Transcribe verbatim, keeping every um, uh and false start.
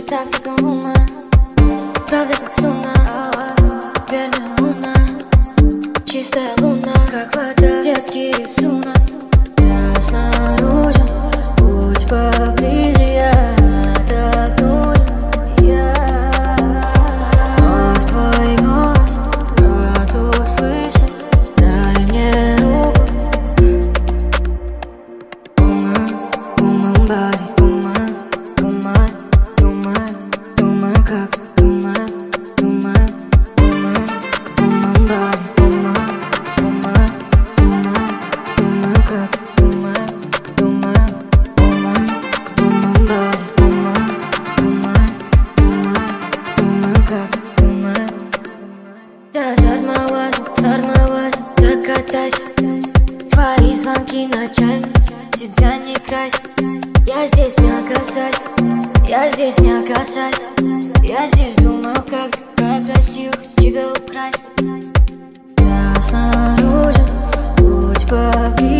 Дышит Африка луна, правда как сунна, верная луна, чистая луна, как вода, детский рисунок. Я снаружи, путь поближе, я так нужен. Я вновь твой голос рад услышать, дай мне руку. Туман, туман, бари, туман, туман, туман, туман, как туман, туман, туман, туман, бари, туман, туман, туман, туман, как туман, туман, туман, туман, бари, туман, туман, туман, туман, как туман. Да зармаваза, зармаваза, закатайся. Твои звонки ночами тебя не красят. Я здесь меня касайся, я здесь меня касайся. Я здесь думаю, как такая красиво тебя украсть. Я снаружи, путь поближе.